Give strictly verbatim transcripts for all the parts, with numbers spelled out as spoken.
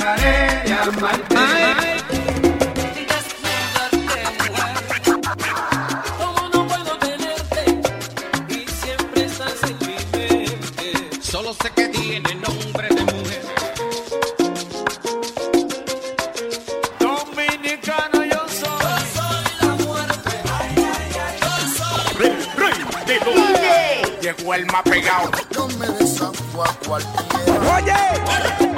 dejaré de amarte. Como no puedo tenerte y siempre estás en mi mente. Solo sé que tiene nombre de mujer. Dominicano yo soy. Yo soy la muerte. Ay, ay, ay, yo soy. Rey, rey de los. Llegó el más pegado. Yo me desahogo a cualquiera. Oye.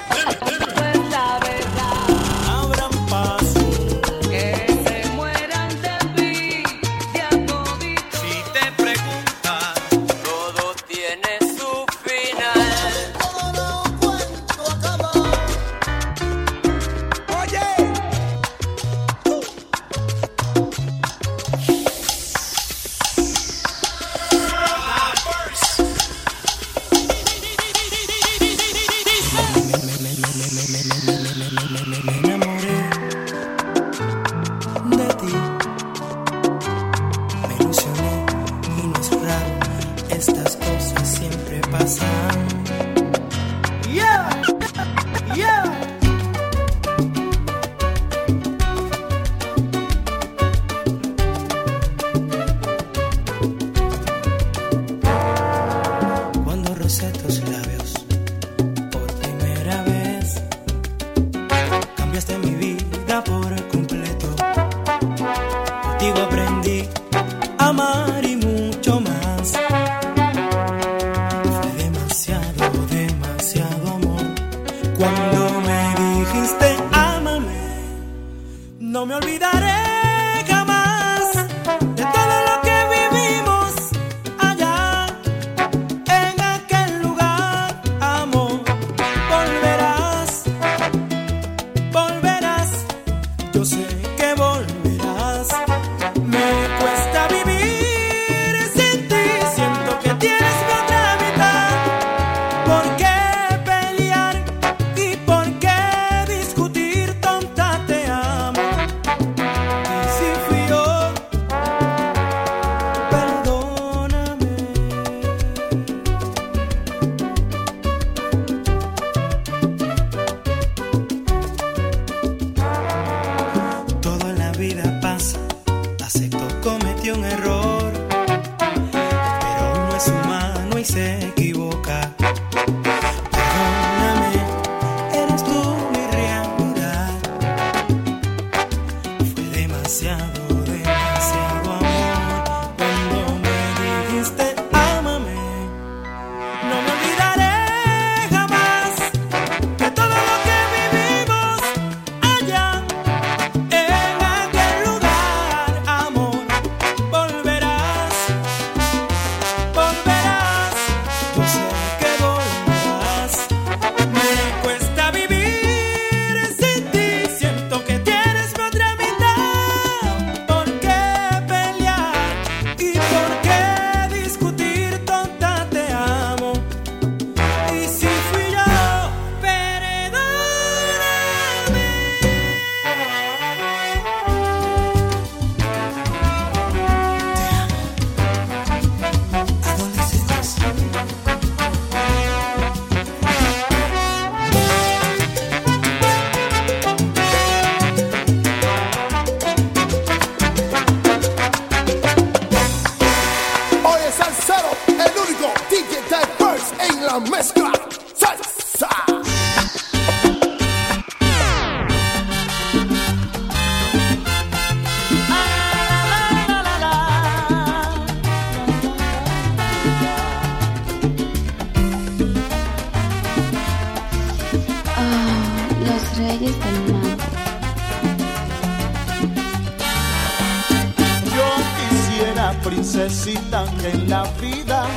Princesita, que en la vida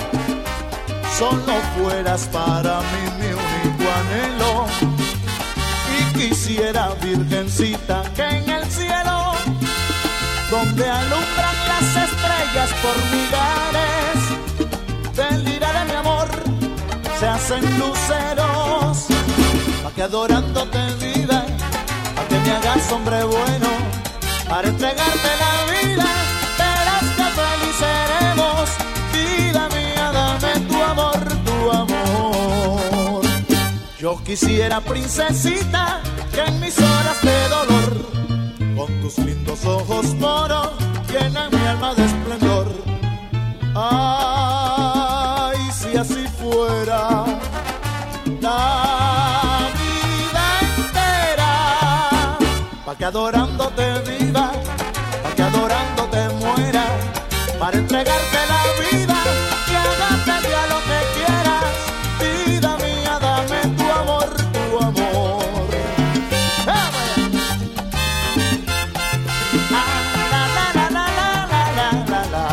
solo fueras para mí mi único anhelo. Y quisiera, virgencita, que en el cielo, donde alumbran las estrellas por millares, del lira de mi amor se hacen luceros, pa' que adorándote vida, pa' que me hagas hombre bueno, para entregarte la vida. Seremos, vida mía, dame tu amor, tu amor. Yo quisiera, princesita, que en mis horas de dolor, con tus lindos ojos moros, llenan mi alma de esplendor. Ay, si así fuera la vida entera, pa' que adorándote viva, pa' que adorándote muera, para entregarte la vida y hagarte a lo que quieras. Vida mía, dame tu amor, tu amor. ¡Ah, la, la, la, la, la, la, la, la.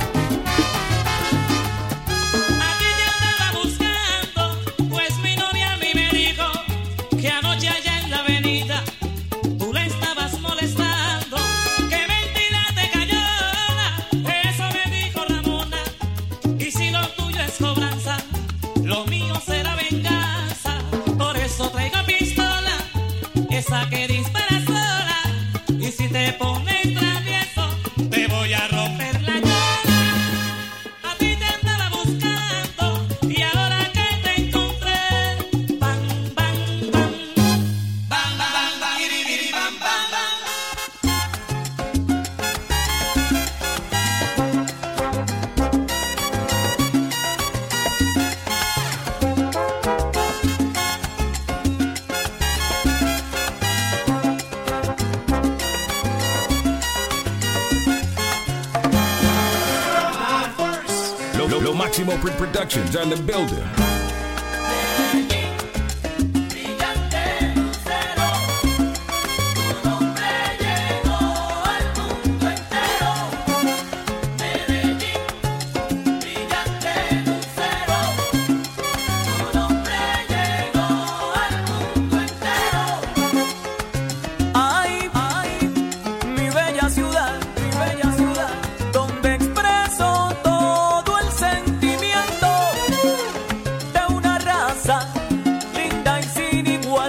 Aquí te andaba buscando, pues mi novia a mí me dijo que anoche allá en la avenida tú la estabas molestando. Que mentira te cayó, eso me dijo Ramona. Y si lo tuyo es cobranza, lo mío será venganza. Por eso traigo pistola, esa que dispara sola. Y si te pones travieso, te voy a romper la llave. A ti te andaba buscando y ahora que te encontré, bam, bam, bam, bam, bam, bam, iribiri, bam, bam, bam. Lo, lo, lo Máximo Print Productions on the building. Brillante lucero, tu nombre llegó al mundo entero. Medellín, brillante lucero, tu nombre llegó al mundo entero. Ay, ay, mi bella ciudad, mi bella ciudad, donde expreso todo el sentimiento de una raza linda y sin igual,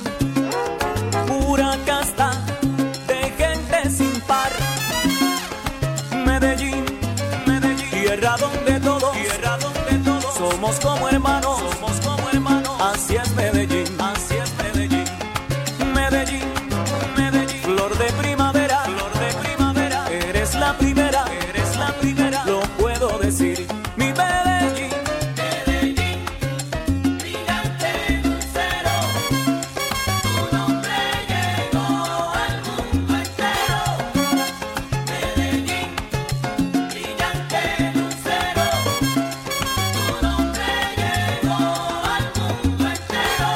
pura casta de gente sin par. Medellín, Medellín, tierra donde todos, tierra donde todos somos como hermanos, somos como hermanos. Así es Medellín, así es Medellín. Medellín, Medellín, flor de primavera, flor de primavera. Eres la primera, eres la primera. Lo puedo decir, mi Medellín. Medellín, brillante lucero, tu nombre llegó al mundo entero. Medellín, brillante lucero, tu nombre llegó al mundo entero.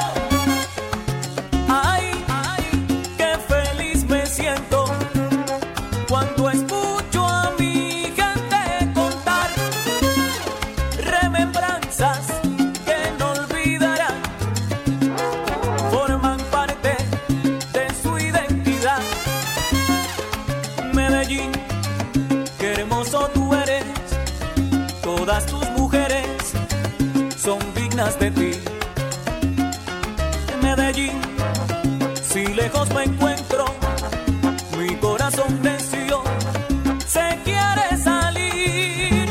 Ay, ay, qué feliz me siento cuando escucho a mi gente contar remembranzas que no olvidarán, forman parte de su identidad. Medellín, qué hermoso tú eres, todas tus mujeres son dignas de ti. Medellín, si lejos me encuentro, mi corazón necio se quiere salir.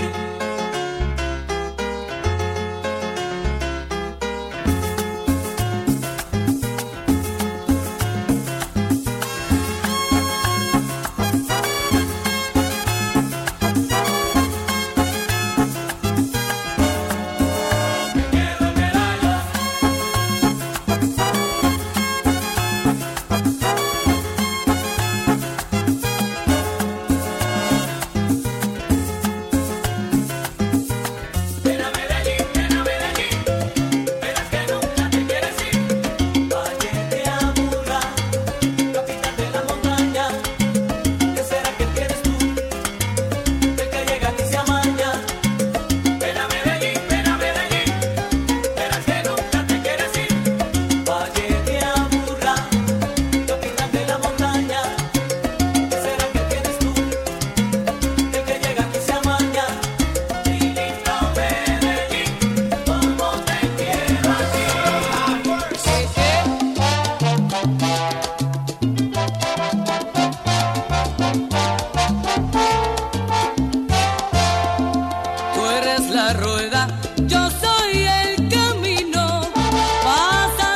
la rueda, yo soy el camino, pasa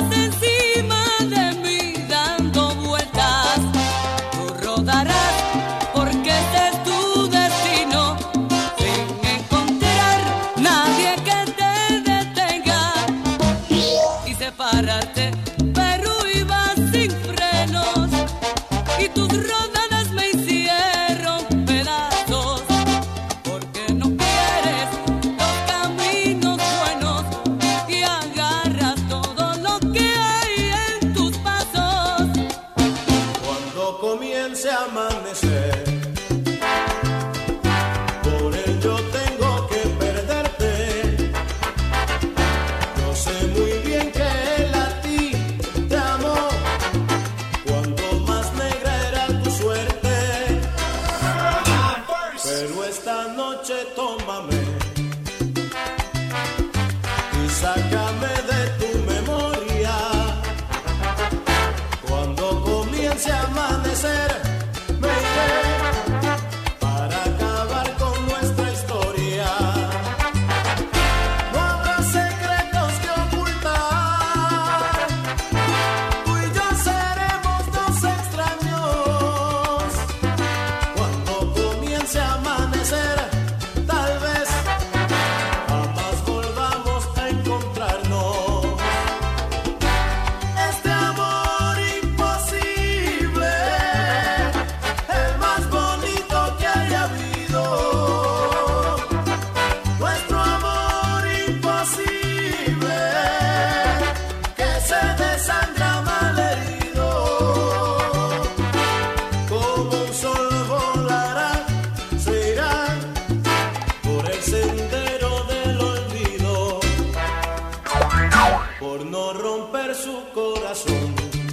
no romper su corazón.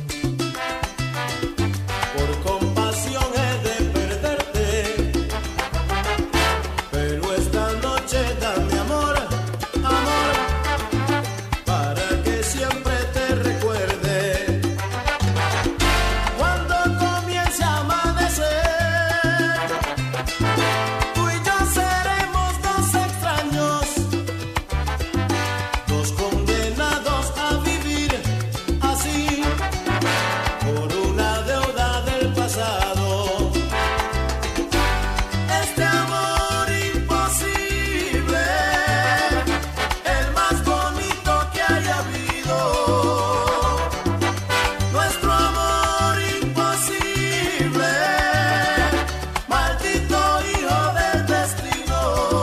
Por compasión he de perderte, pero esta noche dame amor, amor, para que siempre te recuerde. Cuando comience a amanecer, tú y yo seremos dos extraños, dos condenados a vivir así, por una deuda del pasado. Este amor imposible, el más bonito que haya habido. Nuestro amor imposible, maldito hijo del destino.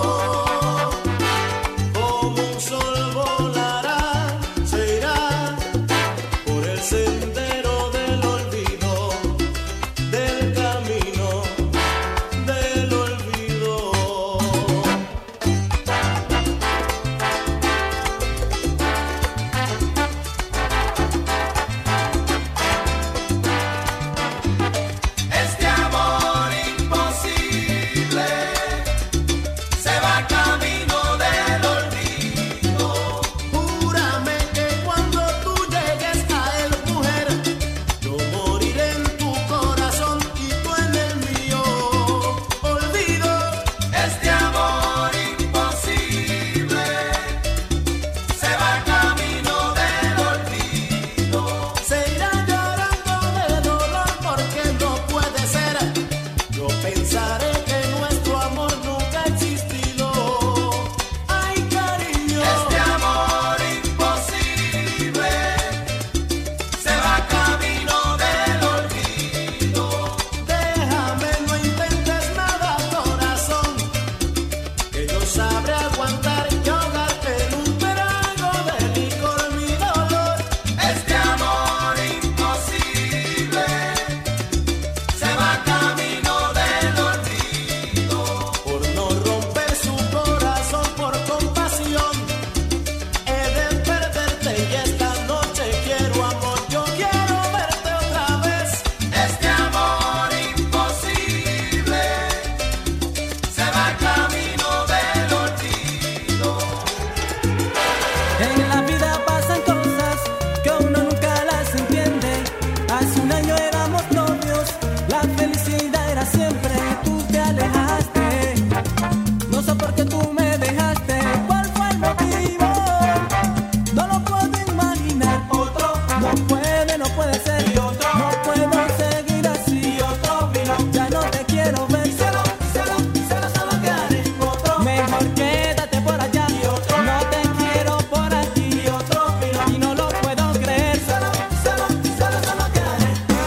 Como un sol volará, se irá por el sendero del olvido, del camino del olvido. Este amor imposible se va camino del olvido. Júrame que cuando tú llegues a él, mujer, yo moriré en tu corazón y tú en el mío. Olvido este amor imposible, se va camino del olvido. Se irá llorando de dolor porque no puede ser. Yo pensaré que nuestro amor nunca ha existido. Ay, cariño, este amor imposible se va camino del olvido. Déjame, no intentes nada, corazón, que yo sabré aguantar y ahogarte en un trago de licor mi dolor. Este amor imposible se va camino del olvido. Por no romper su corazón por compasión, he de perderte y esta noche quiero amor, yo quiero verte otra vez. Este amor imposible se va camino del olvido. En la vida pasan cosas que uno nunca las entiende. Hace un año éramos novios, la felicidad era siempre. Tú te alejaste, no sé por qué tú me dejaste. ¿Cuál fue el motivo? No lo puedo imaginar. Otro no puede, no puede ser. Y otro no puedo seguir así. Y otro vino, ya no te quiero ver. Cielo, cielo, cielo, solo quedaré. Otro mejor quédate por allá. Y otro no te quiero por aquí. Y otro vino y no lo puedo creer. Cielo, cielo, cielo, solo quedaré.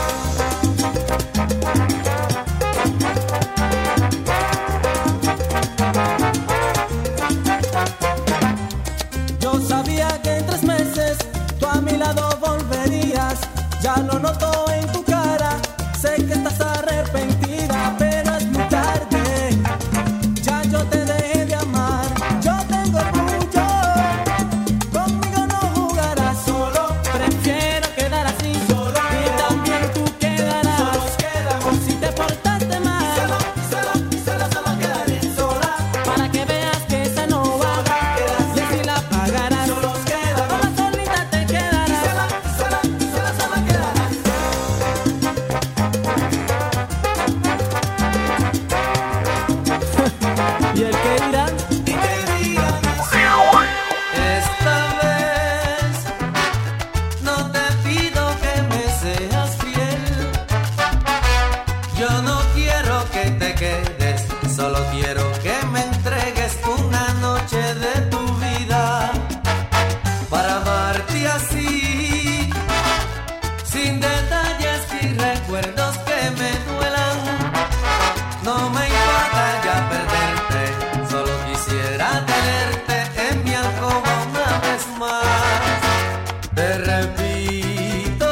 Yo sabía que en tres meses tú a mi lado volverías. Ya lo noto en tu cara, sé que estás arrepentida, pero es muy tarde. Ya yo te dejé de amar, yo tengo orgullo. Conmigo no jugarás solo, prefiero quedar así solo. Y también tú quedarás, por si te portaste mal. Solo, solo, solo, solo quedaré sola, para que veas que esa no va. Y así la pagarás. Solo sola solita te quedarás. Sola, sola, sola, sola quedarás. ¿Y el que dirán? Y que digan Esta vez no te pido que me seas fiel. Yo no quiero que te quedes, solo quiero que me entregues una noche de tu vida para amarte así, sin detalles y recuerdos que me duelan. No me importa ya perderte, solo quisiera tenerte en mi alcoba una vez más. Te repito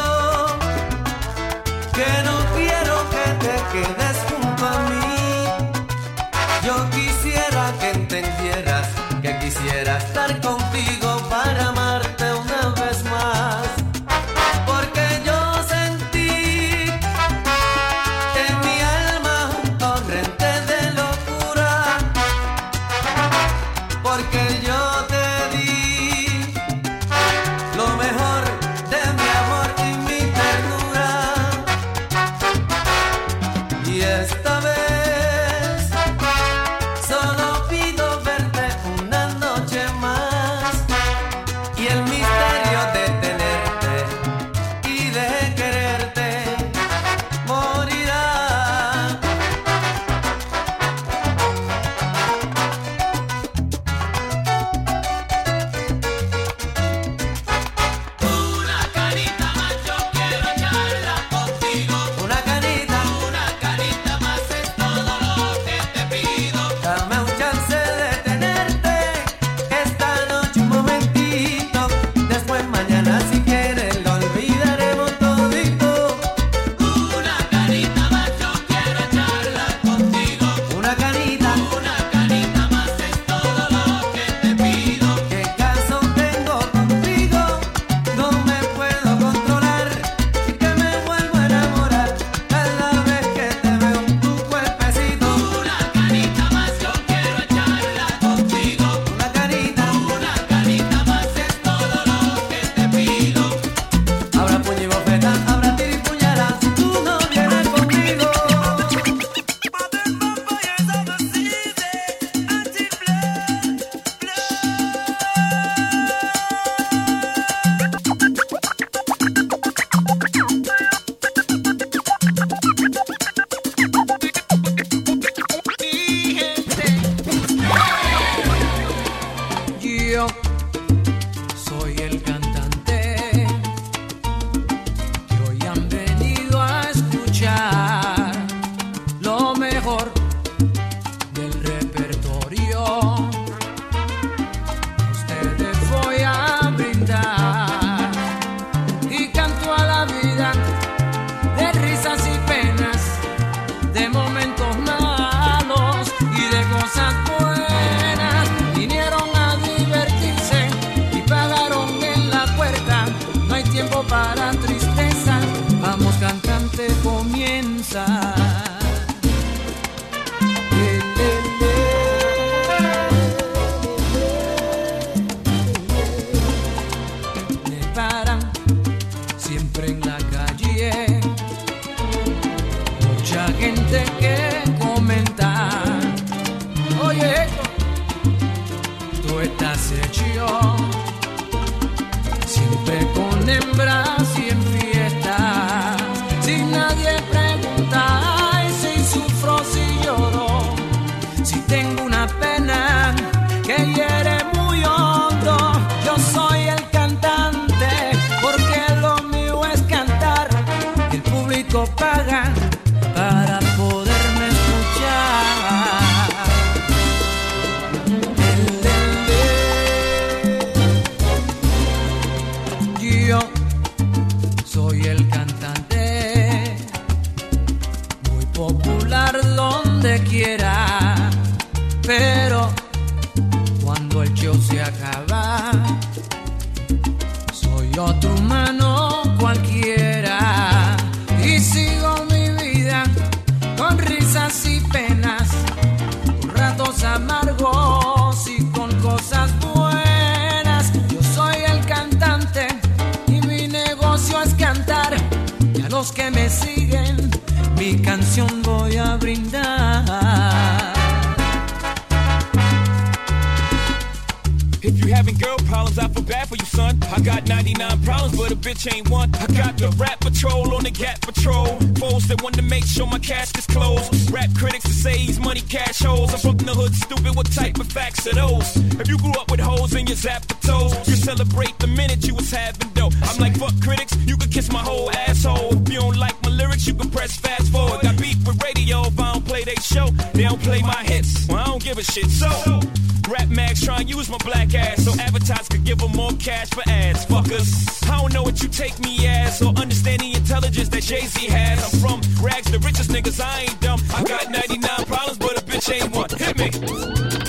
que no quiero que te quedes junto a mí. Yo quisiera que entendieras que quisiera estar contigo para amarte una vez más. gozar. Me paran siempre en la calle, mucha gente que comenta, oye, tú estás hecho siempre con hembras y en fiesta, sin nadie pregunta, ay, si sufro, si lloro, si tengo una pena que hiere muy hondo. Yo soy el cantante porque lo mío es cantar, el público paga para poderme escuchar. Yo soy el cantante, muy popular donde quiera, pero cuando el show se acaba, soy otro humano cualquiera y sigo mi vida con risas y penas, con ratos amargos y con cosas buenas. Yo soy el cantante y mi negocio es cantar, y a los que me siguen mi canción voy a brindar. If you having girl problems, I feel bad for you, son. I got ninety-nine problems, but a bitch ain't one. I got the rap patrol on the Gap patrol. Foes that want to make sure my cask is closed. Rap critics that say he's money cash holes. I'm from the hood, stupid, what type of facts are those? If you grew up with hoes in your zap toes, you celebrate the minute you was having dough. I'm like, fuck critics, you can kiss my whole asshole. If you don't like my lyrics, you can press fast forward. Got beef with radio if I don't play they show. They don't play my hits, well, I don't give a shit. So, rap mags try and use my black ass so advertisers could give them more cash for ads. Fuckers, I don't know what you take me as or understand the intelligence that Jay-Z has. I'm from rags, the richest niggas, I ain't dumb. I got ninety-nine problems, but a bitch ain't one. Hit me.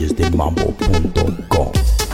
reyes del mambo punto com.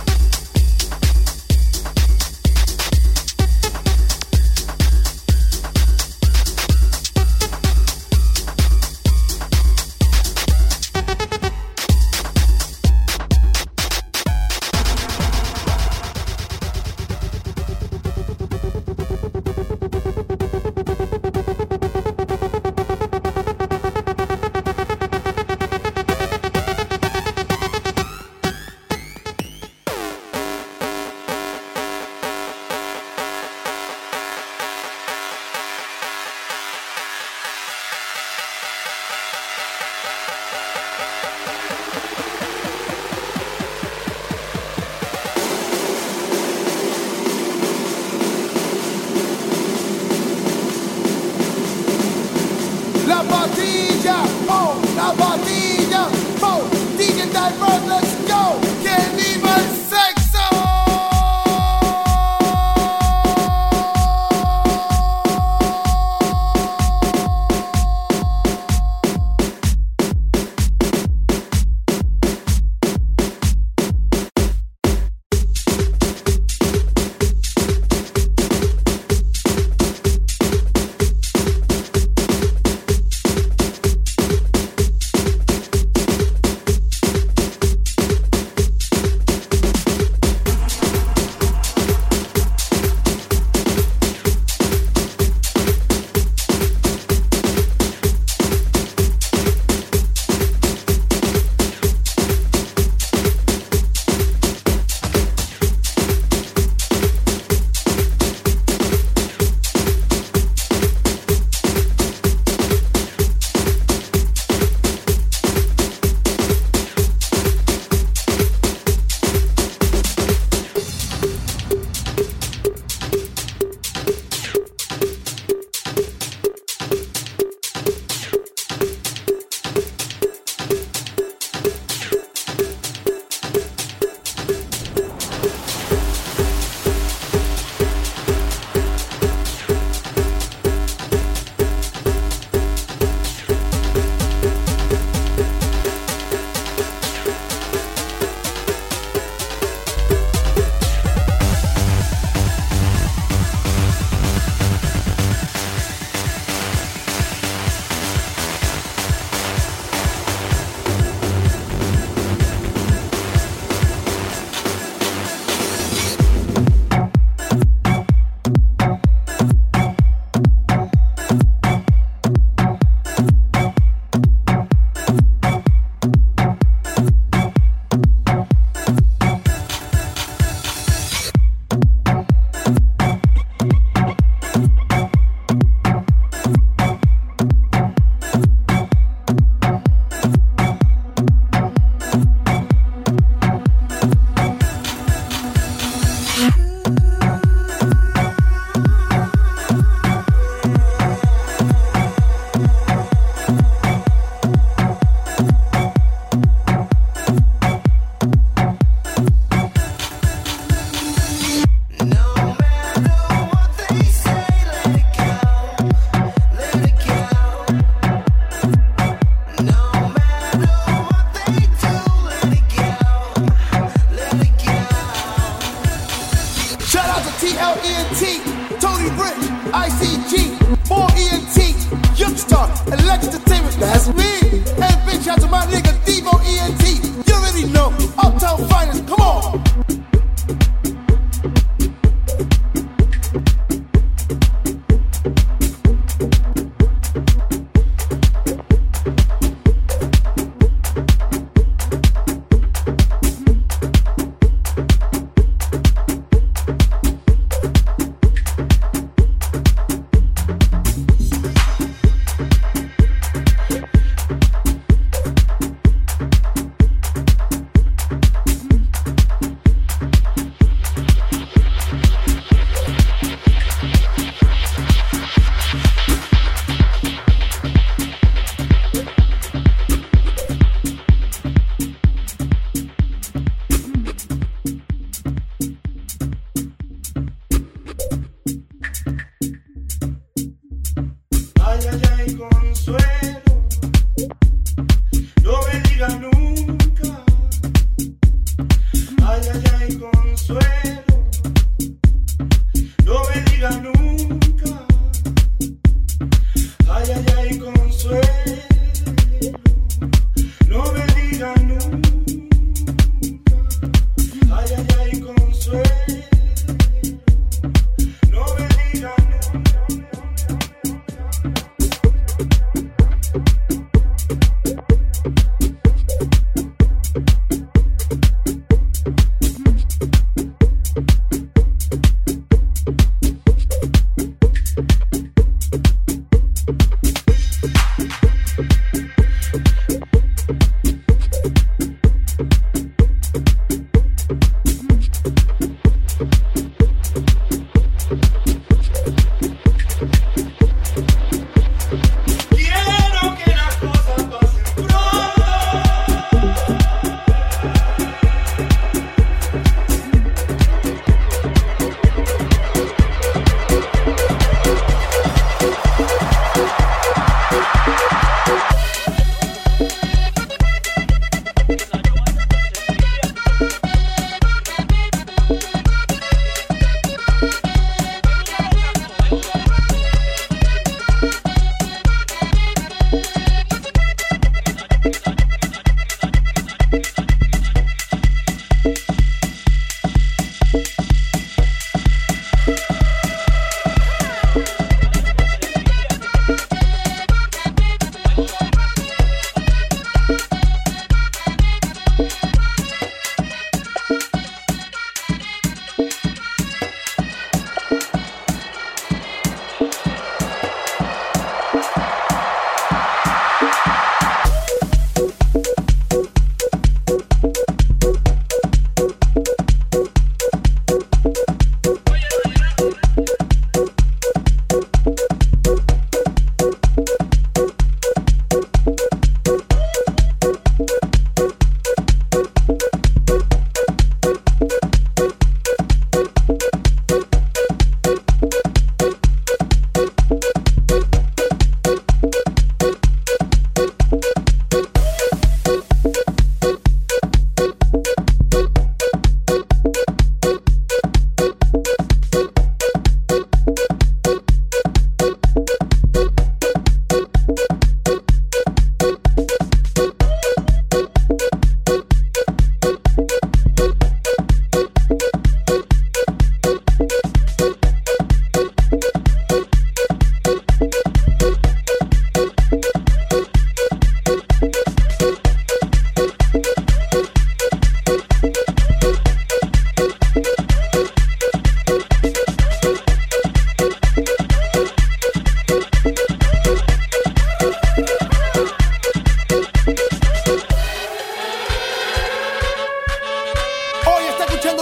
La patilla, oh, la patilla, oh, D J Diverse, let's go, que viva el sexo.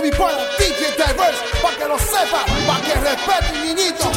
mi pana D J Diverse, pa' que lo sepa, pa' que respete el niñito.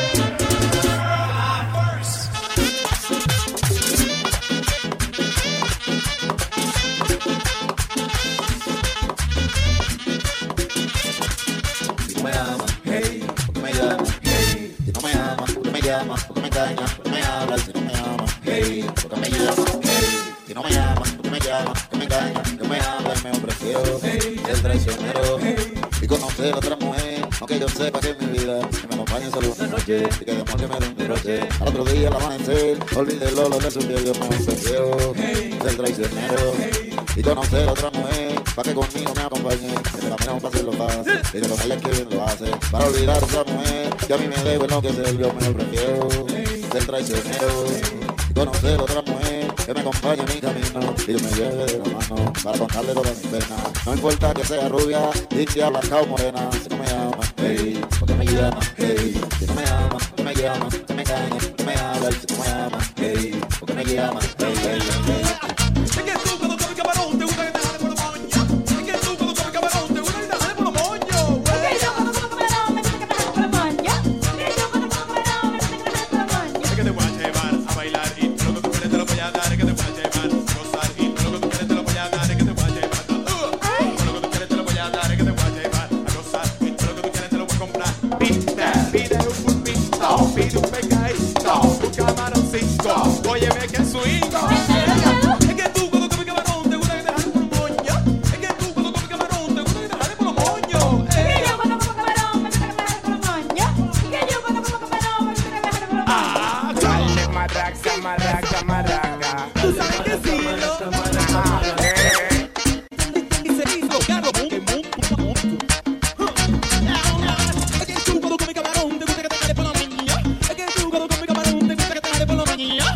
Porque me engañas, porque me hablas, si no me amas, hey, porque me llamas, hey, si no me llamas, porque me llamas, que me engañas, que me hablas, me ofreció, hey, el traicionero, hey, y conocer a otra mujer, aunque yo sepa que en mi vida, que me acompañe solo una noche, y que de amor que me dé un derroche, al otro día al amanecer, olvide el olor de su piel, yo me ofreció, hey, el traicionero, hey, y conocer a otra mujer, pa' que conmigo me acompañe, que me camino para hacerlo fácil, y que con ella que bien lo hace, para olvidar a otra mujer, que a mí me debe lo que se yo me prefiero, ser traicionero, y conocer a otra mujer, que me acompañe en mi camino, y yo me lleve de la mano, para contarle todas mis penas, no importa que sea rubia, india, blanca o morena, si no me llama, hey, porque me llama, hey, si no me llama, que me llama, que me engaña, que me habla, y si no me llama, hey, porque me llama, hey, hey, hey, hey. Óyeme que swing. Es que tú cuando comes camarón te gusta que te jale por los moños. Es que tú cuando comes camarón te gusta que te jale por los moños. Es que yo cuando como camarón me gusta que me jale por los moños. Es que yo cuando como camarón me gusta que me jale por los moños. Ah, dale maraca, maraca, maraca. Tú sabes que sí, ¿no? Y se hizo caro, mundo, mundo, mundo. Es que tú cuando comes camarón te gusta que te jale por los moños. Es que tú cuando comes camarón te gusta que te jale por los moños.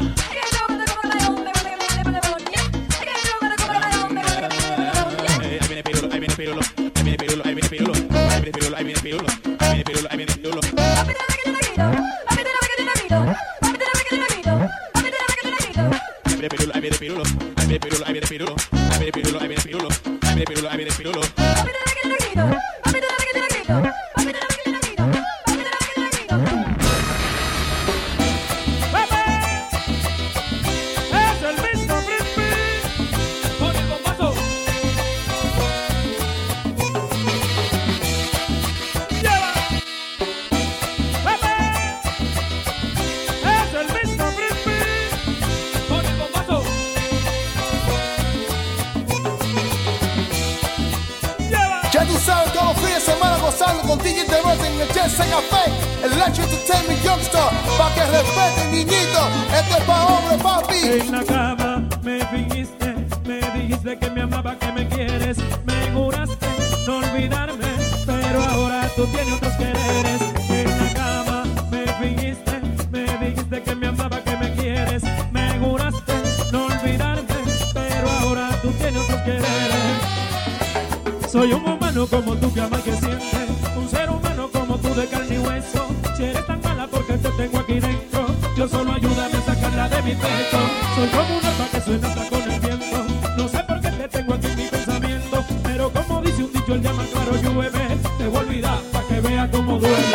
Ya tú sabes, todos los fines de semana gozando con D J Diverse en el Jesse Café, el Electric Entertainment Youngster, pa' que respete el niñito, este es pa' hombre, papi. En la cama me fingiste, me dijiste que me amaba, que me quieres, me juraste no olvidarme, pero ahora tú tienes otros quereres. En la cama me fingiste, me dijiste que me amaba, que me quieres, me juraste no olvidarme, pero ahora tú tienes otros quereres. Soy un humano como tú que ama y que siente, un ser humano como tú de carne y hueso. Si eres tan mala porque te tengo aquí dentro, yo solo ayúdame a sacarla de mi pecho. Soy como un arpa que suena hasta con el viento, no sé por qué te tengo aquí en mi pensamiento, pero como dice un dicho el llama claro llueve, te voy a olvidar pa' que vea cómo duele.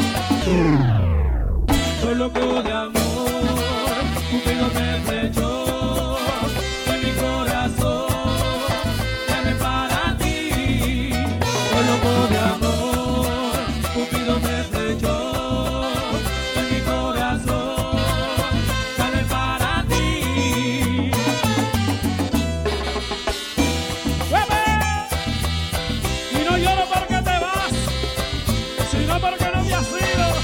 Soy loco de amor, Cupido me flechó en mi corazón. Loco de amor, Cupido me flechó en mi corazón, sale para ti. ¡Bebe! Y no lloro porque te vas, sino porque no me has ido.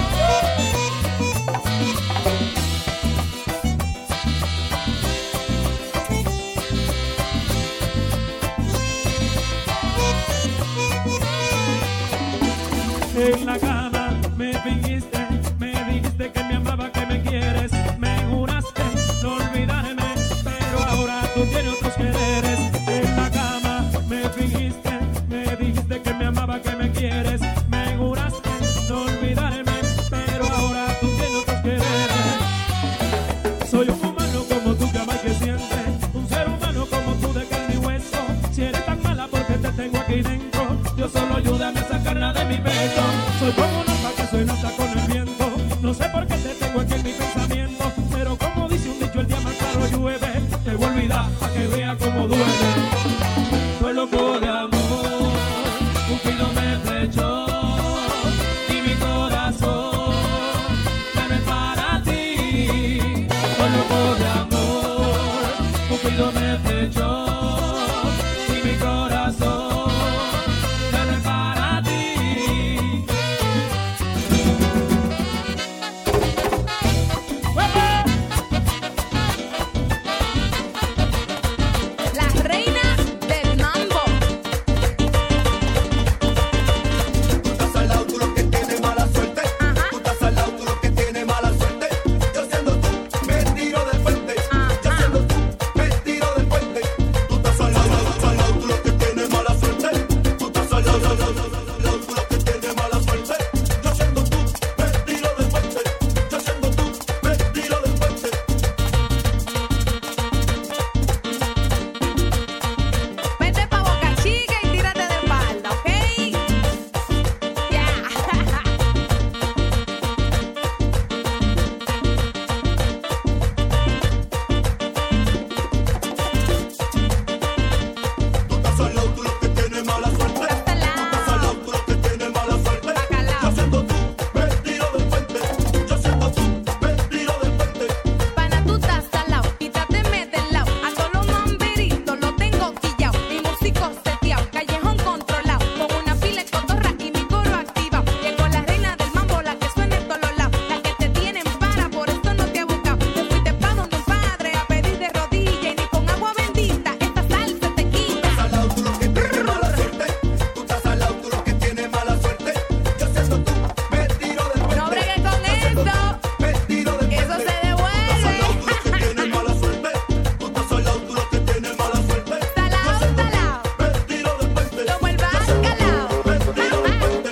En la cama me fingiste, me dijiste que me amaba, que me quieres, me juraste no olvidarme, pero ahora tú tienes otros quereres. En la cama me fingiste, me dijiste que me amaba, que me quieres, me juraste no olvidarme, pero ahora tú tienes otros quereres. Soy un humano como tú que ama y que siente, un ser humano como tú de carne y hueso. Si eres tan mala porque te tengo aquí dentro, yo soy mi pecho. Soy como una hoja que suena hasta con el viento. No sé por qué te tengo aquí en mi pensamiento, pero como dice un dicho, el día más claro llueve. Te voy a olvidar para que vea cómo duele. Soy loco de amor, Cupido me flechó y mi corazón debe para ti. Soy loco de amor, Cupido me flechó y mi corazón debe para ti. La reina del mambo. Tú estás al lado, tú lo que tienes mala suerte. Tú estás al lado, tú lo que tienes mala suerte. Yo siendo tú, me tiro del puente. Yo siendo tú, me tiro del puente. Tú estás al lado, al lado, tú lo que tienes mala suerte. Tú estás al lado, al lado, al lado, tú lo que tienes mala suerte. Yo siendo tú, me tiro del puente. Yo siendo tú, me tiro del puente. Vete pa' Boca Chica y tírate de espalda, ¿ok? Ya. Tú estás al lado, tú lo que tienes mala suerte. Tú estás al lado, tú lo que tienes mala suerte. Yo siendo tú, me tiro del puente. Yo siendo tú, me tiro del puente. Pana, tú estás al lado y te metes al lado. A todos los mamberitos los tengo quillao. Mi músico seteado, callejón controlado. Con una fila de cotorra y mi coro activado. Llegó la reina del mambo, la que suena en todos los lados. La que te tienen para, por eso no te ha buscado. Te fuiste pa' donde un padre a pedir de rodillas. Y ni con agua bendita esta salsa te quita. Al lado, tú lo que tienes mala suerte. Tú estás al lado, tú lo que tienes mala suerte. Yo siendo tú, me tiro del puente. No bregues con esto, Me tiro del que eso puente. se Tú estás al devuelve. lado, tú lo que tienes mala suerte. Tú estás al lado, tú lo que tienes mala suerte. Talao, talao, Me tiro del puente. como el bacalao. Me tiro del puente.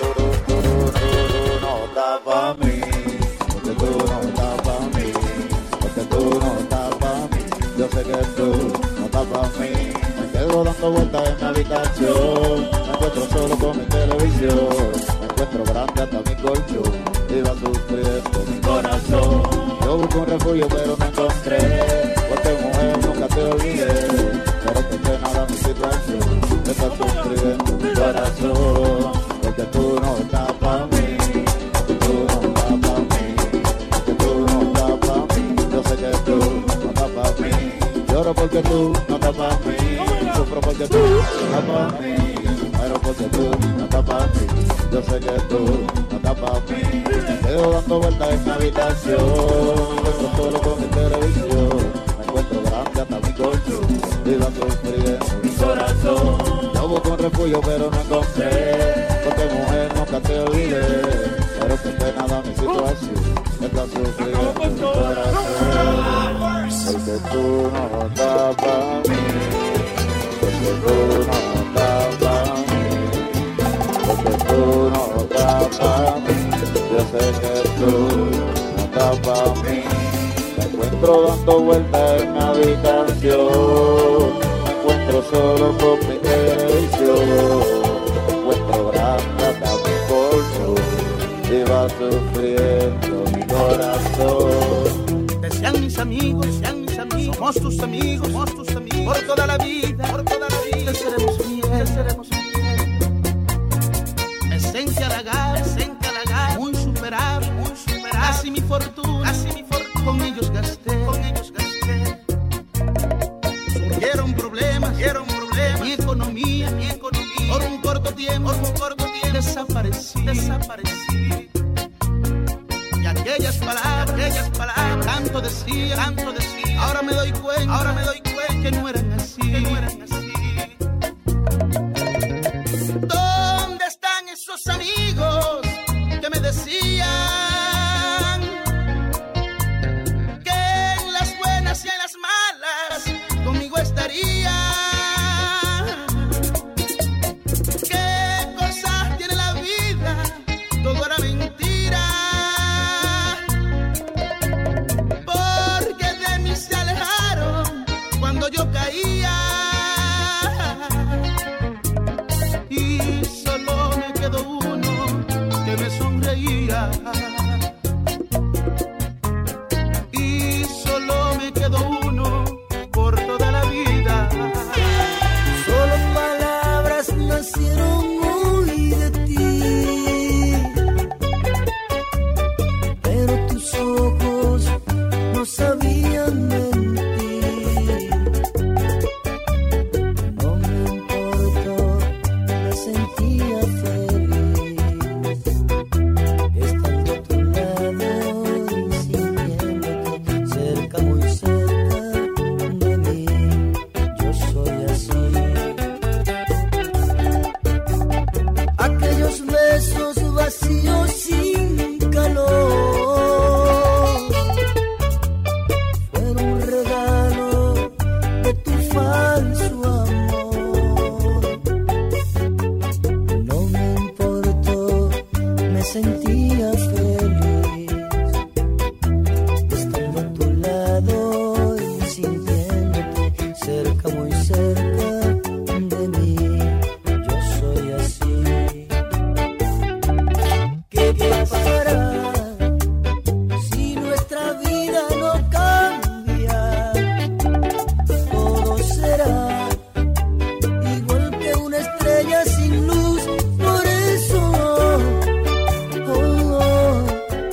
No estás pa' mí, porque tú no estás pa' mí, porque tú no estás pa' mí. Yo sé que tú no estás pa' mí. Me quedo dando vueltas en mi habitación, me encuentro solo con mi televisión, me encuentro grande hasta mi colchón, y va sufriendo mi corazón. Yo busco un refugio pero no encontré, porque mujer nunca te olvidé, pero que pena da mi situación, me está sufriendo mi corazón, porque tú no estás pa' mí, porque tú no estás pa' mí, porque tú no estás pa' mí. Yo sé que tú no estás pa' mí, lloro porque tú no estás pa' mí, sufro porque tú no estás pa' mí, muero porque tú no estás pa' mí. Yo sé que tú no estás pa' mí, me quedo dando vueltas en mi habitación, me encuentro solo con mi televisión, me encuentro grande hasta mi colchón, y va sufriendo mi corazón. Yo busco un refugio pero no encontré, porque mujer nunca te olvidé, pero que pena da mi situación, me está sufriendo mi corazón, porque tú no estás pa' mí, porque tú no estás pa' mí, porque tú no estás pa' mí. Yo sé que tú no estás pa' mí, me encuentro dando vueltas en mi habitación, me encuentro solo con mi televisión, me encuentro grande hasta mi colchón, y va sufriendo mi corazón. Decían mis amigos, decían mis amigos, somos tus amigos, somos tus amigos, por toda la vida, por toda la vida, te seremos fieles, te seremos fieles. Me sentí halagado, me sentí halagado, muy superado, muy superado, así mi fortuna, así mi fortuna, con ellos gasté, con ellos gasté. Surgieron problemas, surgieron problemas, mi economía, mi economía, por un corto tiempo, por un corto tiempo, desaparecí, desaparecí. Y aquellas palabras, aquellas palabras, tanto decía, tanto decía, ahora me doy cuenta, ahora me doy cuenta que no eran así, que no eran así. ¿Dónde están esos amigos que me decían que en las buenas y en las malas conmigo estarían? ¿Qué cosas tiene la vida? Todo era mentira. Porque de mí se alejaron cuando yo caía. Y solo me quedó uno por toda la vida. Solo palabras nacieron hoy de ti, pero tus ojos no sabían mentir. No me importó, me sentía feliz estando a tu lado y sintiéndote cerca, muy cerca de mí. Yo soy así. Aquellos besos vacíos sin calor fueron un regalo de tu falso amor. No me importó, me sentía feliz estando a tu lado y sintiéndote cerca, muy cerca de mí. Yo soy así. ¿Qué pasará si nuestra vida no cambia? Todo será igual que una estrella sin luz. Por eso, oh, oh,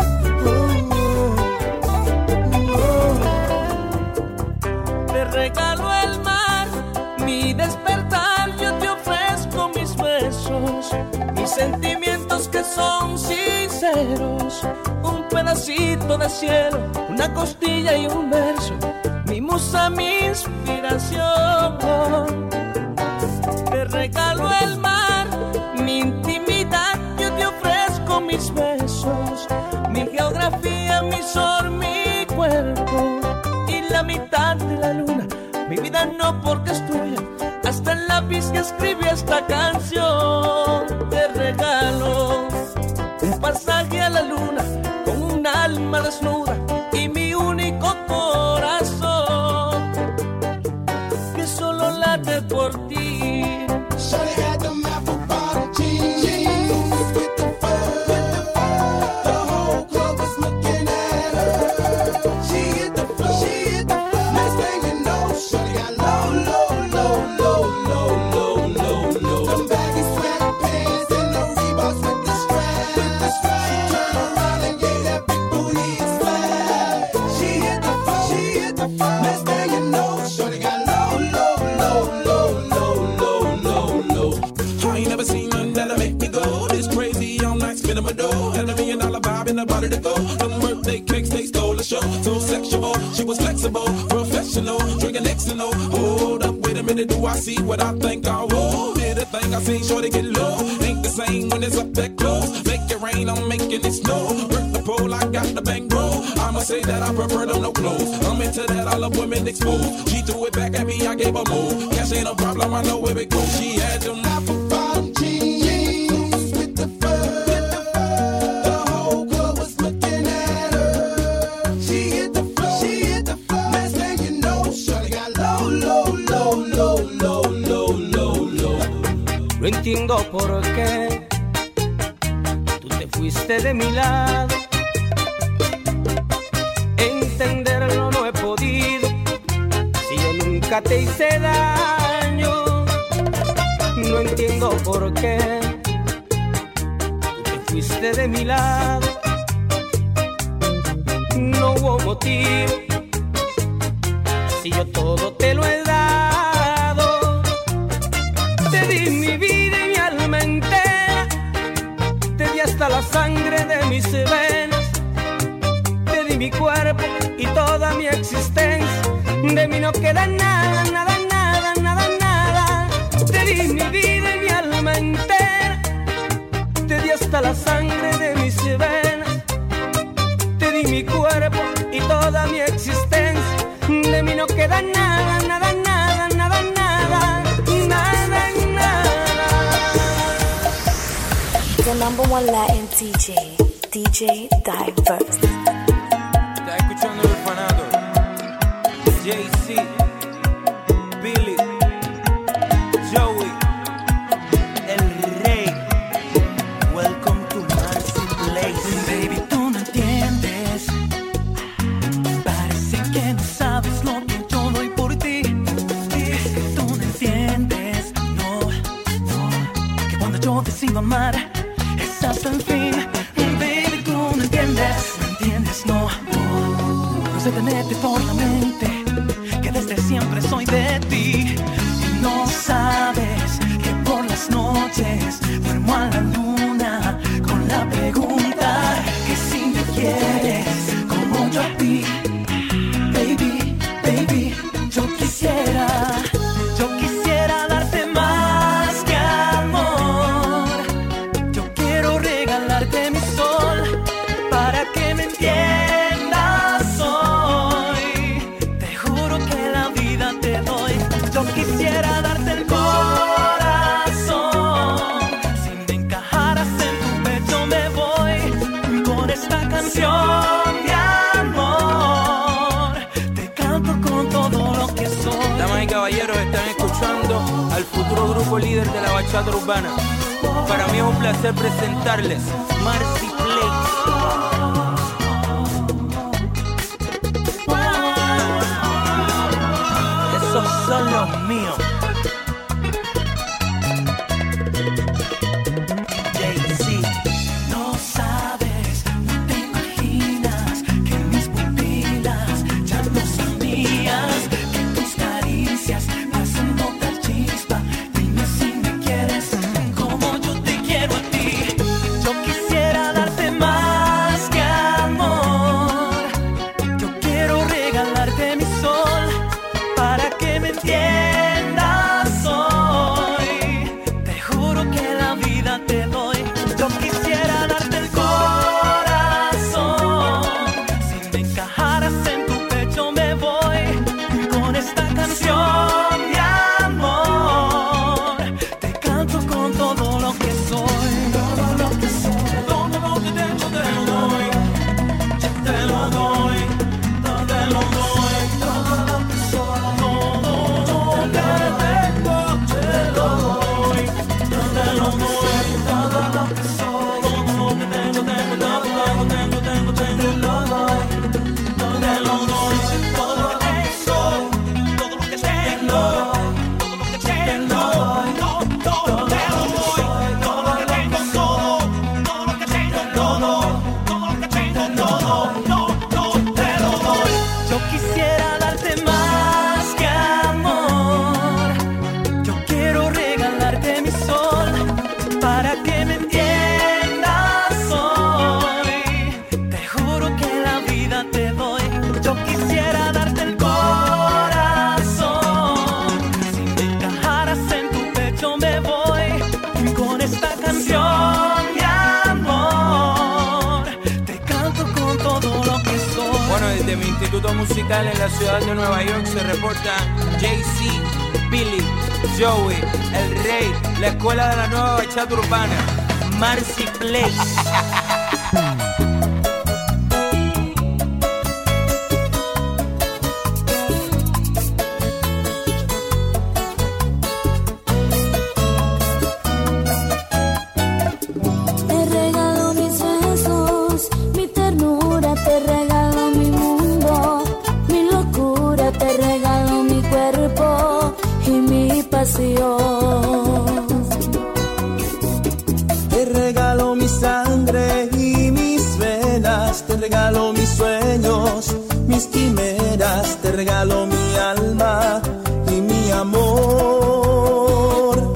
oh, Te regalo el mar, mi despertar, yo te ofrezco mis besos, mis sentimientos que son sinceros, un pedacito de cielo, una costilla y un verso, mi musa, mi inspiración. Te regalo el mar, mi intimidad, yo te ofrezco mis besos, mi geografía, mi sol, mi cuerpo y la mitad de la luna. Mi vida no porque es tuya, hasta el lápiz que escribí esta canción. Te regalo un pasaje a la luna con un alma desnuda y mi único corazón que solo late por ti. Shawty had them apple bottom jeans with the fur. The whole club was looking at her. She hit the floor, she hit the floor. Next thing you know, shawty got low, low, low, low, low, low, low, low. Them baggy sweatpants and the Reeboks with the strap, with the strap. She turned around and gave that big booty a slap. She hit the floor, she hit the floor. Next thing you know, shawty got low, low, low, low, low, low, low, low. I ain't never seen nothing that'll make me go this crazy all night, spinning my dough. Had a million dollar vibe in the body to go. Them birthday cakes, they stole the show. So sexual, she was flexible, professional, drinking Xanol. Hold up, wait a minute, do I see what I think I will? Did the thing I seen, sure to get low. Ain't the same when it's up that close. Make it rain, I'm making it snow. Work the pole, I got the bankroll. I'ma say that I prefer them no clothes. I'm into that, I love women exposed. She threw it back at me, I gave her more. Cash ain't a problem, I know where it goes. She had them apple bottom jeans with the fur. The whole club was looking at her. She hit the floor, she hit the floor. Next thing you know, shawty got low, low, low, low, low, low, low, low. No entiendo por qué tú te fuiste de mi lado. Entenderlo no he podido, si yo nunca te hice daño. No entiendo por qué tú te fuiste de mi lado. No hubo motivo, si yo todo te lo he dado. Te di mi vida y mi alma entera, te di hasta la sangre de mis venas, te di mi cuerpo y toda mi existencia. De mí no queda nada, nada, nada, nada, nada. Te di mi vida y mi alma entera, te di hasta la sangre de mis venas, te di mi cuerpo y toda mi existencia. De mí no queda nada, nada, nada, nada, nada, nada, nada. The number one Latin D J, D J Diverse. Está escuchando el orfanato. Jay-Z, Billy, Joey, el rey. Welcome to Marcy Place. Baby, puedo amar es hasta el fin. Baby, tú no entiendes, no entiendes, no. No se te mete por la mente que desde siempre soy de ti. Y no sabes que por las noches duermo a la luna con la pregunta que si me quieres como yo a ti. Baby, baby, yo quisiera, yo quisiera darte más que amor. Yo quiero regalarte mi sol para que me entiendas hoy. Te juro que la vida te doy. Yo quisiera darte el corazón. Si me encajaras en tu pecho me voy con esta canción de amor. Te canto con todo lo que soy. Damas y caballeros, están escuchando al futuro grupo líder de la bachata urbana. Para mí es un placer presentarles Marcy Place. Esos son los míos. Jay-Z. No sabes, no te imaginas que mis pupilas ya no son mías, que tus caricias me hacen botar chispa. Dime si me quieres como yo te quiero a ti. Yo quisiera darte más que amor. Yo quiero regalarte mi sol para que me entiendas hoy. Te juro que la vida te doy. Yo quisiera darte el corazón. Si me encajaras en tu pecho me voy con esta canción de amor. Te canto con todo lo que soy. Todo lo que soy. Todo lo que tengo te lo doy. Yo te lo doy. Todo te lo doy. Todo lo que soy. Todo lo que tengo te lo doy. Yo te lo doy. Todo lo que soy. Todo lo que tengo, tengo, tengo, tengo, tengo, tengo, te lo doy. Todo te lo doy. Todo lo que soy. Todo lo que tengo. Todo lo que tengo. Todo, todo te lo doy. Todo lo que tengo, todo. Todo lo que tengo, todo. Todo lo que tengo, todo. No, no, te lo doy. Yo quisiera darte más que amor. Yo quiero regalarte mi sol para que me entiendas hoy. Te juro que la vida te doy. Yo quisiera darte el corazón. Si me encajaras en tu pecho me voy con esta canción de amor. Te canto con todo lo que soy. Bueno, desde mi instituto musical en la ciudad de Nueva York se reportan Jay-Z, Billy, Joey, El Rey, la escuela de la nueva bachata urbana, Marcy Place. Te regalo mis besos, mi ternura, te regalo mi mundo, mi locura, te regalo mi cuerpo y mi pasión. Te regalo mi sangre y mis venas, te regalo mis sueños, mis quimeras, te regalo mi alma y mi amor.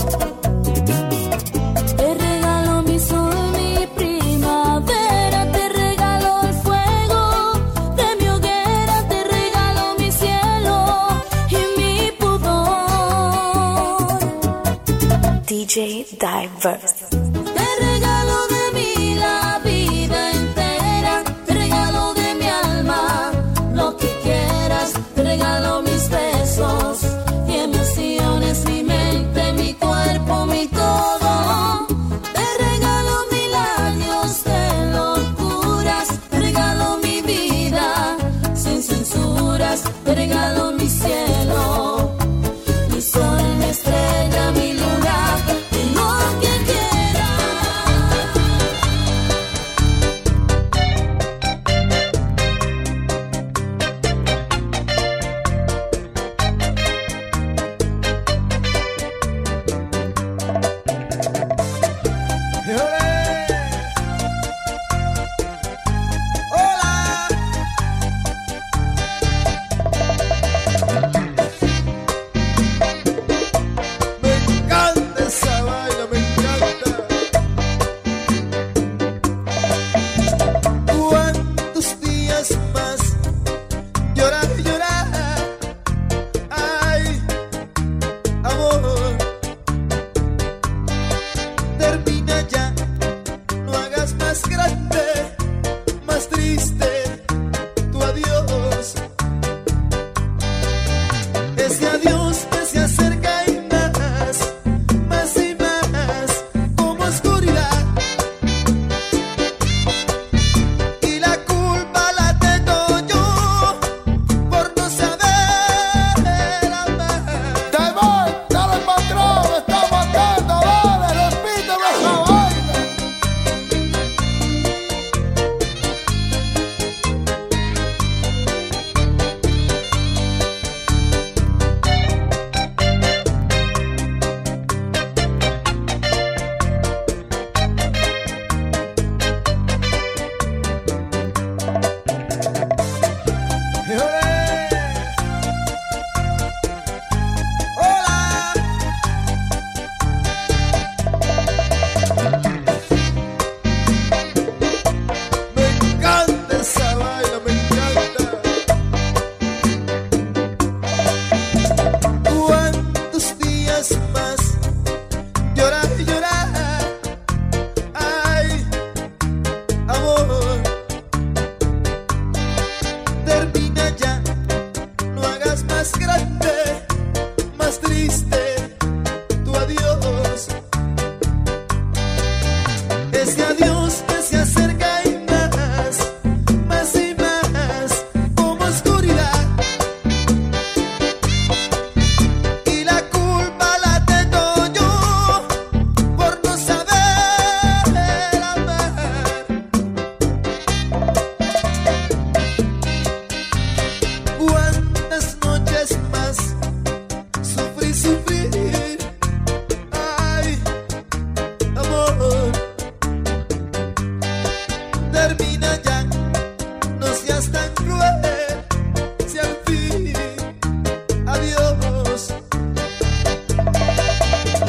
Te regalo mi sol, mi primavera, te regalo el fuego de mi hoguera, te regalo mi cielo y mi pudor. D J Diverse. Te regalo de mí la vida entera, te regalo de mi alma lo que quieras, te regalo mis besos y emociones, mi mente, mi cuerpo, mi todo. Te regalo mil años de locuras, te regalo mi vida sin censuras, te regalo mi cielo, mi sol, mi estrella, mi luna, tengo quien quiera.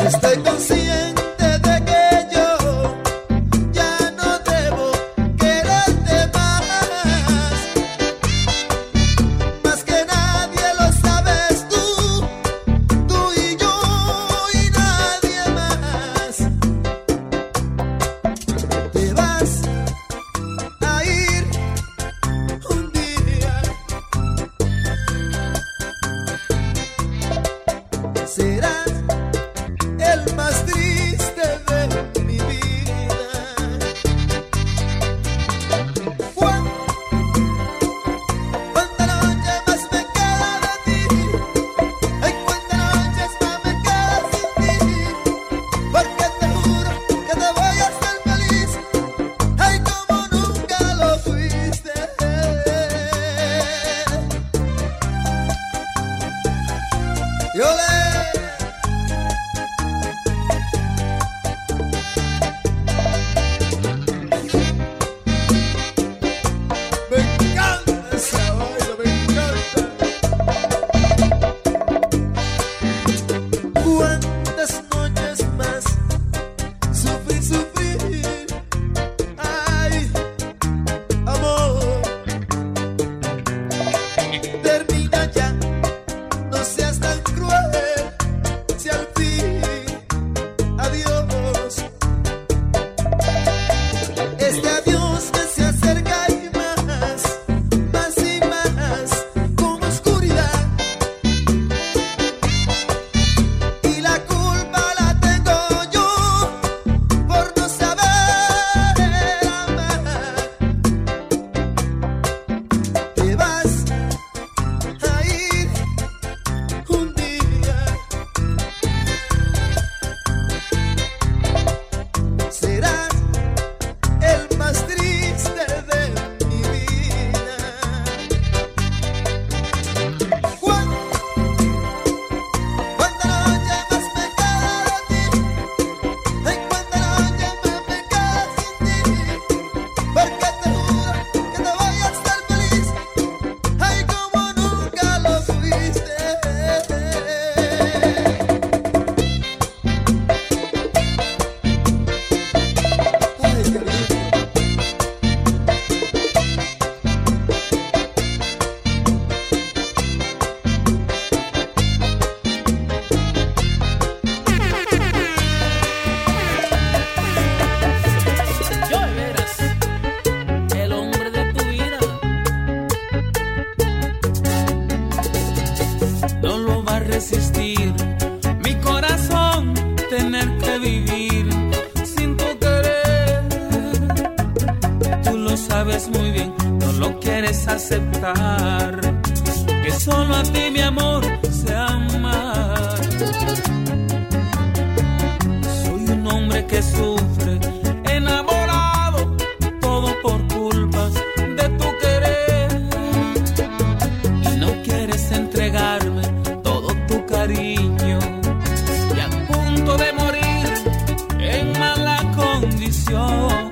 Estoy consciente de que yo ya no debo quererte más, más que nadie lo sabes tú, tú y yo y nadie más. Te vas a ir un día, serás el más triste de mi vida. ¿Cuán- ¿Cuántas noches más me queda de ti? Ay, cuántas noches más me queda sin ti, porque te juro que te voy a hacer feliz, ay, como nunca lo fuiste. Yo le Me encanta esa vaina, me encanta. ¿Cuántas noches más sufrí, sufrí? Ay, amor, termina ya, no seas tan cruel. Si al fin, adiós. Este adiós que se acerca y más, más y más, con oscuridad. Y la culpa la tengo yo por no saber amar. Te vas a ir un día, serás el más triste de mi vida. ¿Cuán- ¿Cuántas noches más me queda de ti? Ay, cuántas noches más me queda sin ti, porque te juro que te voy a hacer feliz, ay, como nunca lo fuiste. Ay, qué lindo. Yo eras el hombre de tu vida. No lo va a resistir mi corazón, tener que vivir sin tu querer. Tú lo sabes muy bien, no lo quieres aceptar, que solo a ti mi amor se amar. Soy un hombre que sufre, enamorado, todo por culpas de tu querer. Y no quieres entregarme todo tu cariño, y a punto de morir en mala condición.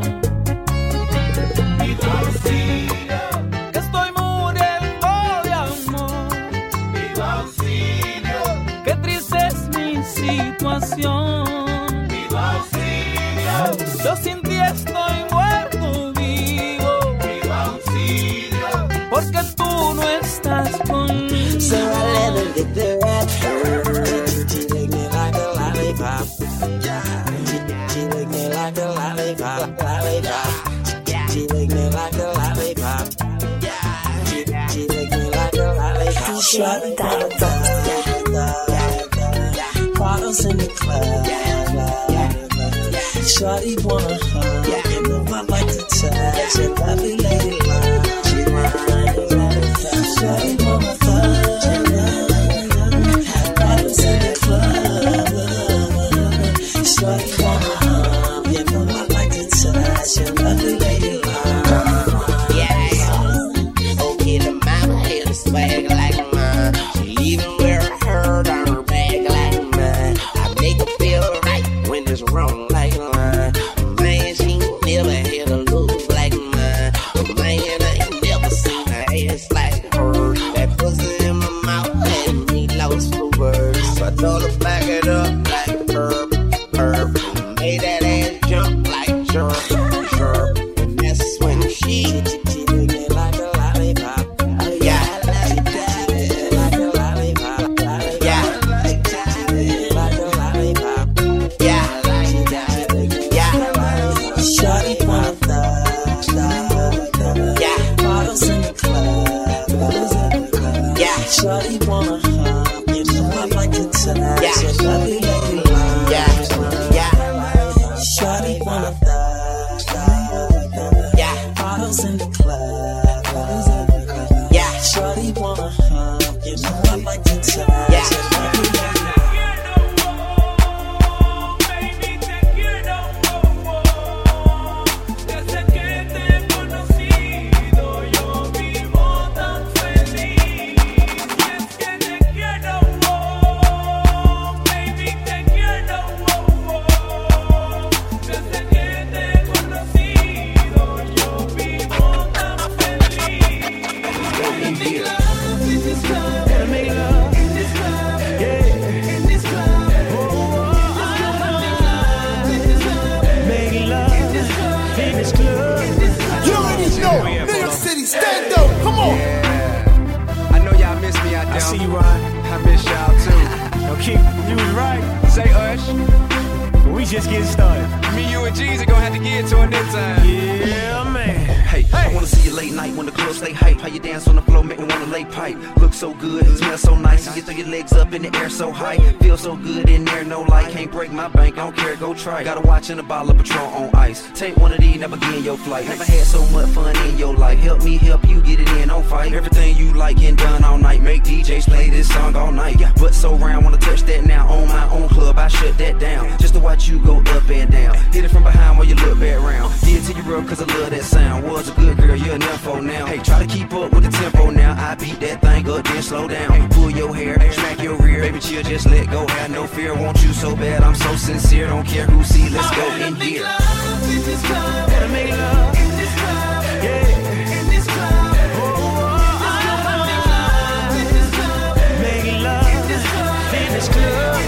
Pido auxilio, que estoy muriendo de amor. Pido auxilio, qué triste es mi situación. Pido auxilio, yo sin ti estoy muerto vivo. Pido auxilio, porque tú no estás conmigo. So I let her get the red hurt. She lick me like a lollipop. She, she lick me like a lollipop, lollipop. She lick me like a lollipop. She, she lick me like a lollipop. Shorty wanna fuck. Bottles in the club. Shorty wanna hug. You know I like to touch. She lovely lady love. She Shorty wanna fuck. Bottles in the club. Shorty wanna hug. You know I like to touch. She lovely lady love. Yeah. Okay, the mama had a swag like mine. She even wear a hurt on her bag like mine. I make her feel right when it's wrong like mine. Man, she never had a look like mine. Man, I ain't never seen her ass like her. was right. Say Ush. We just getting started. Me, you, and G's are gonna have to get to it next time. Yeah, man. Hey, hey, I wanna see you late night when the club stay hype. How you dance on the floor, make me wanna lay pipe. Look so good, smell so nice, and you throw your legs up in the air so high. Feel so good in there, no light. Can't break my bank, I don't care, go try. Got a watch and a bottle of Patron on ice. Take one of these, never get in your flight. Never had so much fun in your life. Help me help you get it in, don't fight. Everything you like getting done all night. Make D Js play this song all night. But so round, wanna touch that now. On my own club, I shut that down. Just to watch you go up and down. Hit it from behind while you look back round. Did to you real cause I love that sound. Was a good girl, you're an info now. Hey, try to keep up with the tempo now. I beat that thing up, then slow down. Pull your hair, smack your rear. Baby, chill, just let go. Have no fear. Want you so bad, I'm so sincere. Don't care who see, let's go in here. In this club, wanna make love in this club, yeah. In this club, oh, oh, oh, in this club, make love in this club, in this club,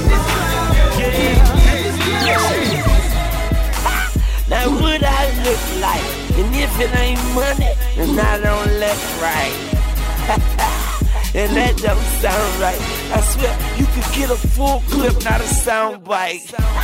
yeah. Now what I look like, and if it ain't money, then I don't look right. And that don't sound right. I swear you could get a full clip, not a sound bite.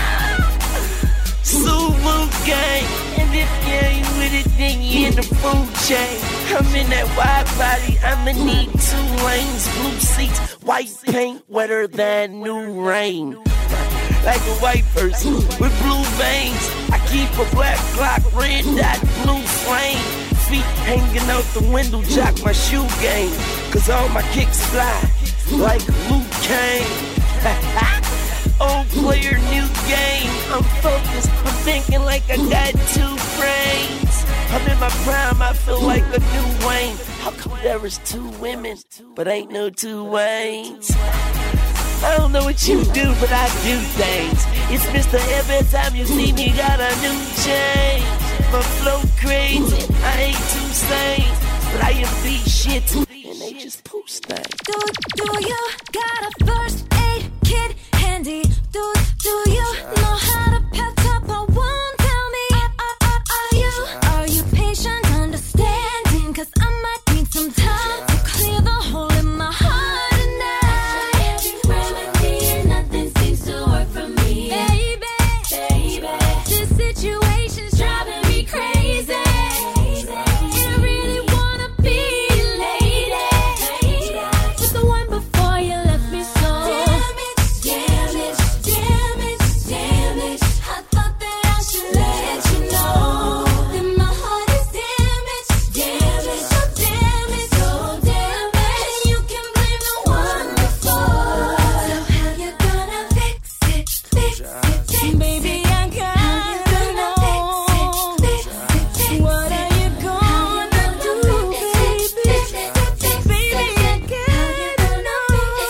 Subaru gang, and if you ain't with it, then you in the food chain. I'm in that wide body, I'ma need two lanes, blue seats, white paint, wetter than new rain. Like a white person with blue veins, I keep a black clock, red dot, blue flame. Feet hanging out the window, jock my shoe game. Cause all my kicks fly like Luke Kane. Old player, new game. I'm focused, I'm thinking like I got two brains. I'm in my prime, I feel like a new Wayne. How come there is two women, but ain't no two Waynes? I don't know what you do, but I do things. It's Mister Every time you see me, got a new change. My flow crazy, I ain't too sane, but I am beat shit, and they just post things. Do, do you got a first aid kit handy? Do, do you know how to patch up a wound? Tell me, are, are, are you, are you patient, understanding? Cause I might need some time to clear the hole in my heart tonight. Every remedy and nothing seems to work for me. Baby, baby, this situation's driving me crazy. I really wanna be a lady, but the one before you left me so damaged, damaged, damaged, damaged. I thought that I should let you know that my heart is damaged, damaged, so damaged, so damaged. And you can blame the one before. So how you gonna fix it, fix it, baby? I gotta know. What are you gonna do, baby? Baby, I gotta know.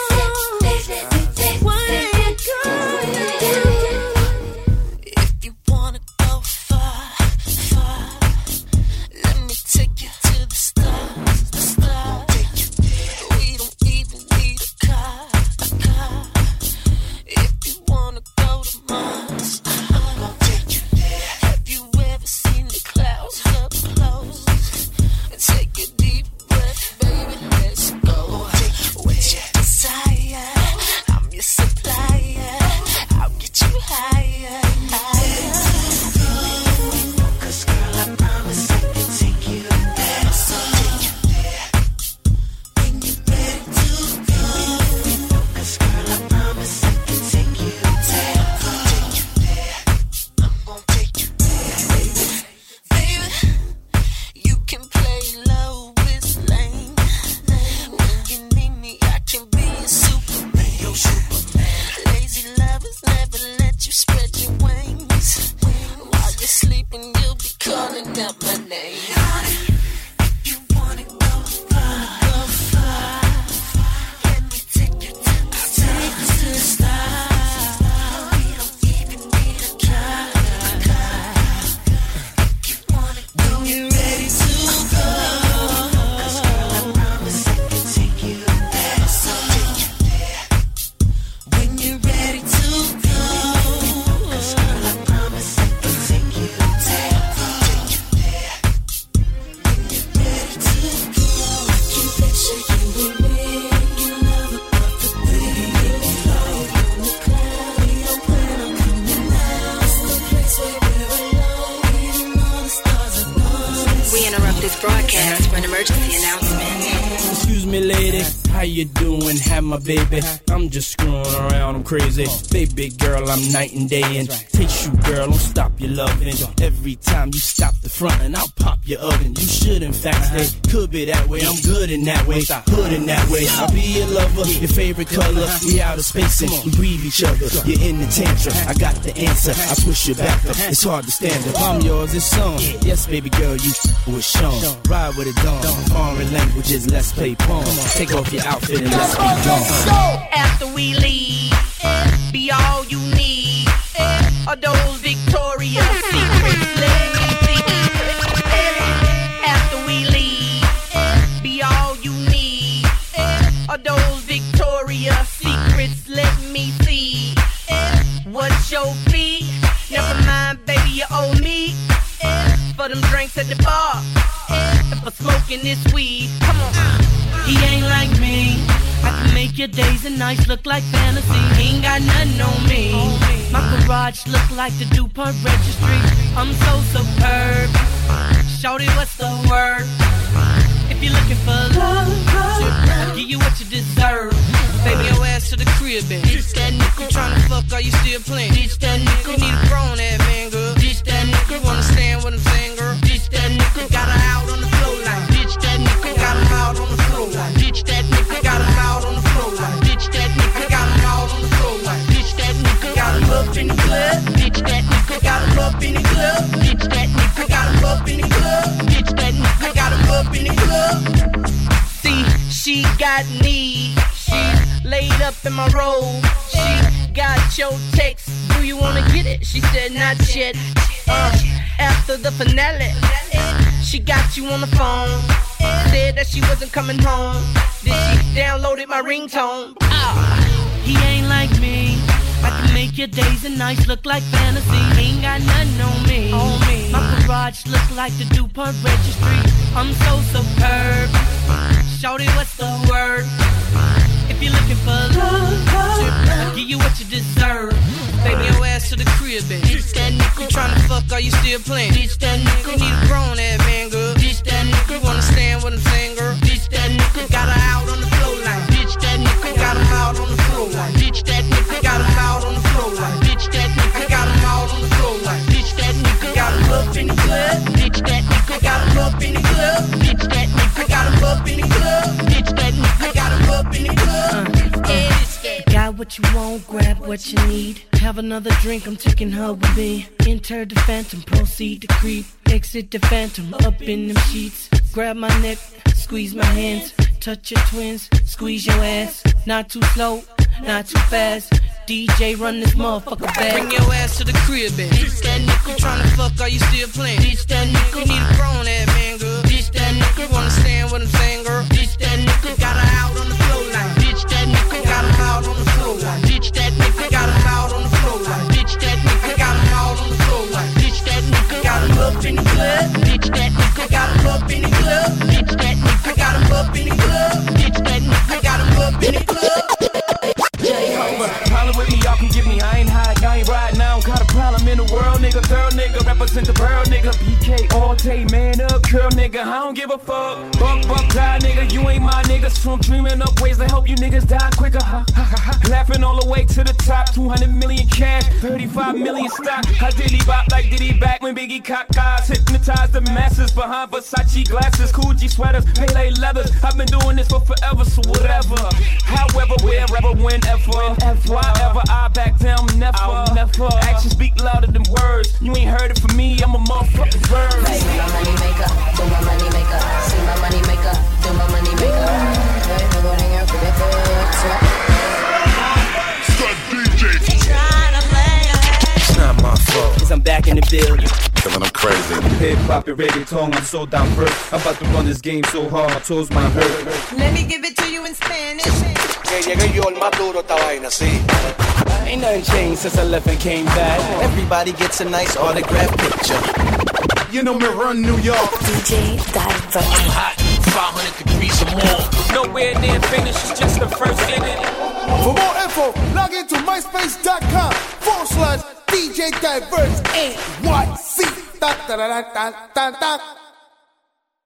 What are you gonna do? If you wanna go far, far, let me take you to the stars, the stars. We don't even need a car, a car. If you wanna go to Mars, I'm gonna take you there. Have you ever seen the clouds up close? Take a deep breath, baby, let's go. What's your desire? I'm your supplier. I'll get you higher, higher. Cause girl, I promise I can take you there. So take you there. When you're ready to go. Cause girl, I promise I can take you there. Take you there. I'm gonna take you there, baby. Baby, you can play low with lane. When you need me, I can be a Superman. Yo, Superman. Lazy lovers never let you spread your wings. While you're sleeping, you'll be calling out my name. You wanna go far, go far. Let me take you to the stars, to the stars. We don't even need a car, car. You wanna go, when you're ready to go. Cause girl, I promise I can take you there. So take you there. When you're ready to go. Cause girl, I promise I can take you there. Take you there. This broadcast for an emergency announcement. Excuse me, lady, how you doing? Have my baby. I'm just screwing around, I'm crazy. Baby girl, I'm night and day. And taste you, girl, don't stop your loving. Every time you stop the front and I'll pop your oven. You should in fact stay. Could be that way, I'm good in that way. Hood in that way, I'll be your lover. Your favorite color, we out of space and we breathe each other. You're in the tantrum, I got the answer. I push you back up, it's hard to stand up. I'm yours, it's on. Yes, baby girl, you was shown. Ride with it dawn. Foreign languages, let's play porn. Take off your outfit and let's be gone. After we leave, be all you need. Are those Victoria's Secrets? Let me see. After we leave, be all you need. Are those Victoria's Secrets? Let me see. What's your fee? Never mind, baby, you owe me. For them drinks at the bar, and for smoking this weed. Come on. He ain't like me. I can make your days and nights look like fantasy. He ain't got nothing on me. My garage look like the DuPont registry. I'm so superb. Shorty, what's the word? If you're looking for love, I'll give you what you deserve. Baby, your ass to the crib, and ditch that nigga. Tryna fuck, are you still playing? Ditch that nigga. You need a grown ass man, girl. Ditch that nigga. You understand what I'm saying, girl? Ditch that nigga. Got her out on the floor like. Ditch that nigga. Got him out on the floor like. Ditch that nigga. Got him out on the floor like. Ditch that nigga. Got him out on the floor like. Ditch that nigga. Got him up in the club. Ditch that nigga. Got him up in the club. Ditch that nigga. Got him up in the club. Ditch that nigga. Got him up in the club. See, she got needs. She's laid up in my robe. She got your text. Do you wanna get it? She said not yet. Uh, after the finale, she got you on the phone. Said that she wasn't coming home. Then she downloaded my ringtone. Ah, he ain't like me. I can make your days and nights look like fantasy. He ain't got nothing on me. On me. My garage look like the DuPont registry. I'm so superb. Shorty, what's the word? If you're looking for love, I'll give you what you deserve. Baby, your ass to the crib, and ditch that nigga. You tryna fuck, are you still playing? Ditch that nigga. You need a grown ass man, girl. Ditch that nigga. You understand what I'm saying, girl? Ditch that nigga. Got her out on the floor like. Ditch that nigga. Got him out on the floor like. Ditch that nigga. Got him out on the floor like. Ditch that nigga. Got him out on the floor like. Ditch that nigga. Got him up in the club. Ditch that nigga. Got him up in the club. Ditch that nigga. Got him up in the club. Ditch that nigga. Got him up in the club. Got what you want, grab what you need. Have another drink, I'm taking her with me. Enter the phantom, proceed to creep. Exit the phantom, up in them sheets. Grab my neck, squeeze my hands. Touch your twins, squeeze your ass. Not too slow, not too fast. D J, run this motherfucker back. Bring your ass to the crib, and ditch that nigga. Tryna fuck, are you still playing? Ditch that nigga. You need a grown ass man, girl. Ditch that nigga. You understand what I'm saying, girl? Ditch that nigga. Got her out on the floor like. Ditch that nigga. Got him out on the floor like. Ditch that nigga. Got him out on the floor like. Ditch that nigga. Got him out on the floor like. Ditch that nigga. Got him up in the club. Ditch that nigga. Got him up in the club. Ditch that nigga. Got him up in the club. Ditch that nigga. Got him up in the club. Problem with me, y'all can get me. I ain't high, I ain't riding. I don't got a problem in the world, nigga. Third nigga, represent the world, nigga. P K all day, man up, curl, nigga. I don't give a fuck. Buck, buck, die, nigga. You ain't my nigga. So I'm dreaming up ways to help you niggas die quicker. Ha, ha, ha, ha. Laughing all the way to the top. two hundred million cash, thirty-five million stock. I diddy bop like Diddy back when Biggie cocked eyes. Hypnotized the masses behind Versace glasses, Coogee sweaters, Pele leathers. I've been doing this for forever, so whatever. However, wherever, whenever. Whenever I back down, never. I'll never. Actions speak louder than words. You ain't heard it from me, I'm a motherfucking bird. See my money maker, do my money maker. See my money maker, do my money maker. Hey, we're going out for the It's not my fault, cause I'm back in the building. Cause I'm crazy. Hip hop and reggaeton, I'm so down first. I'm about to run this game so hard, my toes might hurt. Let me give it to you in Spanish. Que llegue yo el más duro esta vaina, sí. Ain't nothing changed since I left and came back. Everybody gets a nice autograph picture. You know me run New York. D J Diver. I'm hot, five hundred degrees or more. Nowhere near finish, it's just the first inning. For more info, log into myspace.com forward slash DJ Diverse N Y C. Da, da, da, da, da, da, da.